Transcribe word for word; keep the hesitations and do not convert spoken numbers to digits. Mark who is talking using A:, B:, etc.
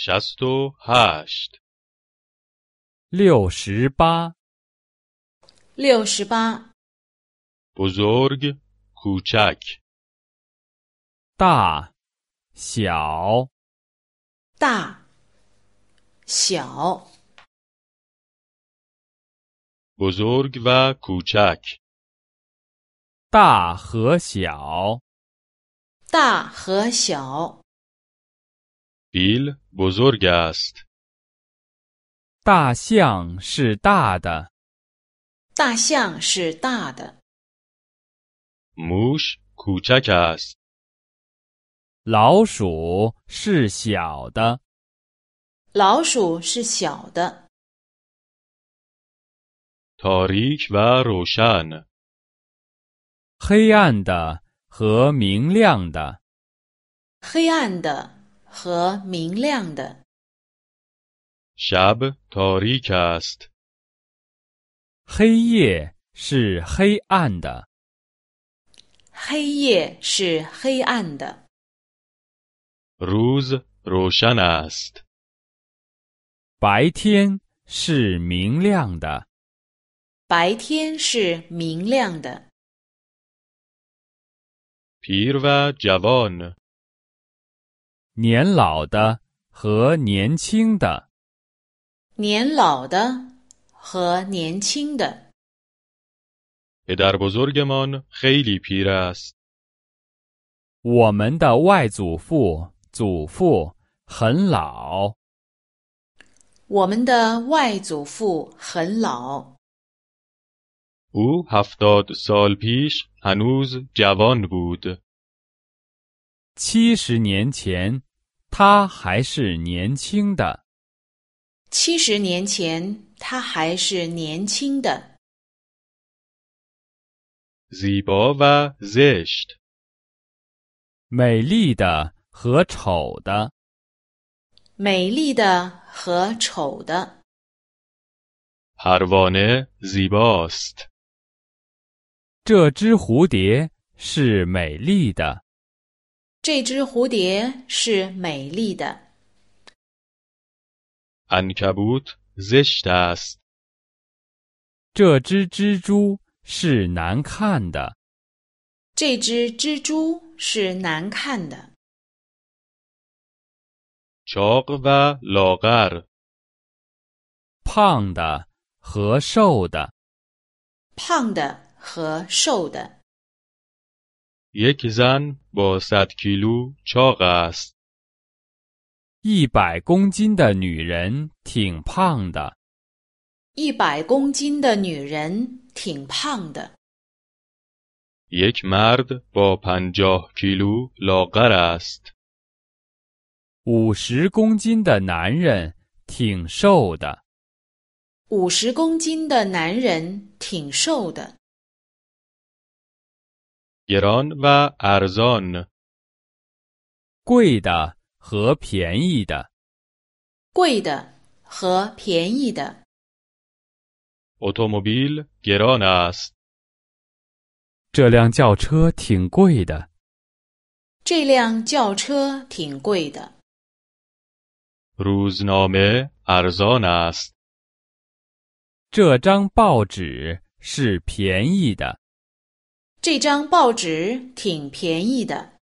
A: شست و هشت
B: 六十八，
C: 六十八，
A: بزرگ کوچک
B: 大，小，
C: 大，小，
A: بزرگ و کوچک
B: 大和小，
C: 大和小，
A: فیل بزرگ است
B: 大象是大的，
C: 大象是大的，
A: موش کوچک است
B: 老鼠是小的，
C: 老鼠是小的，
A: تاریک و روشن
B: 黑暗的和明亮的，
C: 黑暗的和明亮的，
A: شب تاریک است
B: 黑夜是黑暗的，
C: 黑夜是黑暗的，
A: روز روشن است
B: 白天是明亮的，
C: 白天是明亮的，
A: پیر و جوان
B: 年老的和年轻的，
C: 年老的和年轻的，
A: پدر بزرگمان خیلی پیر است
B: 我们的外祖父、祖父很老，
C: 我们的外祖父很老，
A: او هفتاد سال پیش هنوز جوان بود
B: 七十年前他还是年轻的，
C: 七十年前他还是年轻的，
A: زیبا و زشت
B: 美丽的和丑的，
C: 美丽的和丑的，
A: پروانه زیباست
B: 这只蝴蝶是美丽的，
C: 这只蝴蝶是美丽的，
A: عنکبوت زشت است
B: 这只蜘蛛是难看的，
C: 这只蜘蛛是难看的，
A: چاق و لاغر
B: 胖的和瘦的，
C: 胖的和瘦的，
A: یک زن با صد کیلو چاق است
B: 一百公斤的女人挺胖的，
C: 一百公斤的女人挺胖的，
A: یک مرد با پنجاه کیلو لاغر است
B: 五十公斤的男人挺瘦的，
C: 五十公斤的男人挺瘦的，
A: گران و ارزان
B: 贵的和便宜的，
C: 贵的和便宜的，
A: اتومبیل گران است
B: 这辆轿车挺贵的，
C: 这辆轿车挺贵的，
A: روزنامه ارزان است
B: 这张报纸是便宜的，
C: 这张报纸挺便宜的，